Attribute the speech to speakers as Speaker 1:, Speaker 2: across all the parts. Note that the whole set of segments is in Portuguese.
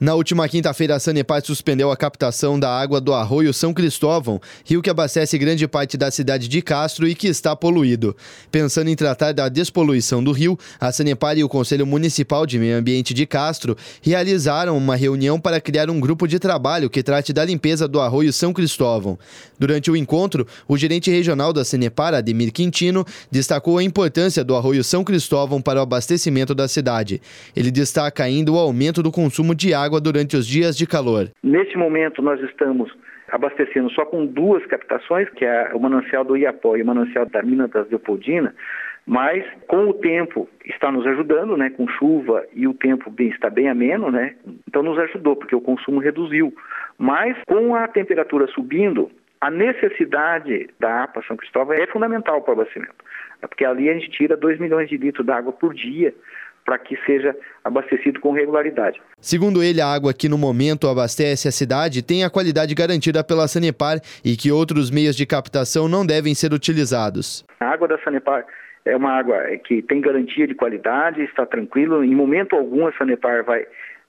Speaker 1: Na última quinta-feira, a Sanepar suspendeu a captação da água do Arroio São Cristóvão, rio que abastece grande parte da cidade de Castro e que está poluído. Pensando em tratar da despoluição do rio, a Sanepar e o Conselho Municipal de Meio Ambiente de Castro realizaram uma reunião para criar um grupo de trabalho que trate da limpeza do Arroio São Cristóvão. Durante o encontro, o gerente regional da Sanepar, Ademir Quintino, destacou a importância do Arroio São Cristóvão para o abastecimento da cidade. Ele destaca ainda o aumento do consumo de água durante os dias de calor.
Speaker 2: Neste momento nós estamos abastecendo só com 2 captações, que é o manancial do Iapó e o manancial da mina das Leopoldina, mas com o tempo está nos ajudando, né, com chuva e o tempo está bem ameno, né, então nos ajudou porque o consumo reduziu. Mas com a temperatura subindo, a necessidade da APA São Cristóvão é fundamental para o abastecimento, porque ali a gente tira 2 milhões de litros de água por dia, para que seja abastecido com regularidade.
Speaker 1: Segundo ele, a água que no momento abastece a cidade tem a qualidade garantida pela Sanepar e que outros meios de captação não devem ser utilizados.
Speaker 2: A água da Sanepar é uma água que tem garantia de qualidade, está tranquilo, em momento algum a Sanepar vai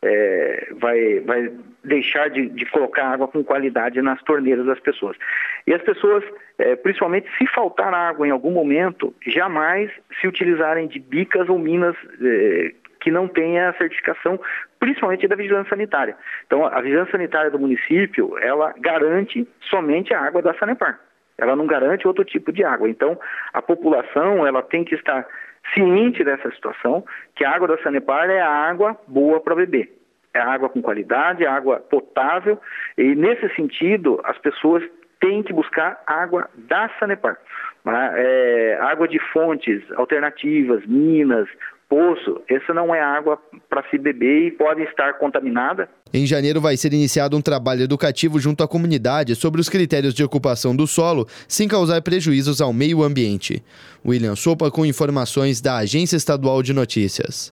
Speaker 2: deixar de colocar água com qualidade nas torneiras das pessoas. E as pessoas, principalmente se faltar água em algum momento, jamais se utilizarem de bicas ou minas que não tenha a certificação, principalmente da vigilância sanitária. Então, a vigilância sanitária do município, ela garante somente a água da Sanepar. Ela não garante outro tipo de água. Então, a população, ela tem que estar ciente dessa situação, que a água da Sanepar é a água boa para beber. É a água com qualidade, é a água potável, e nesse sentido as pessoas têm que buscar água da Sanepar. Água de fontes alternativas, minas, poço, essa não é água para se beber e pode estar contaminada.
Speaker 1: Em janeiro vai ser iniciado um trabalho educativo junto à comunidade sobre os critérios de ocupação do solo, sem causar prejuízos ao meio ambiente. William Sopa com informações da Agência Estadual de Notícias.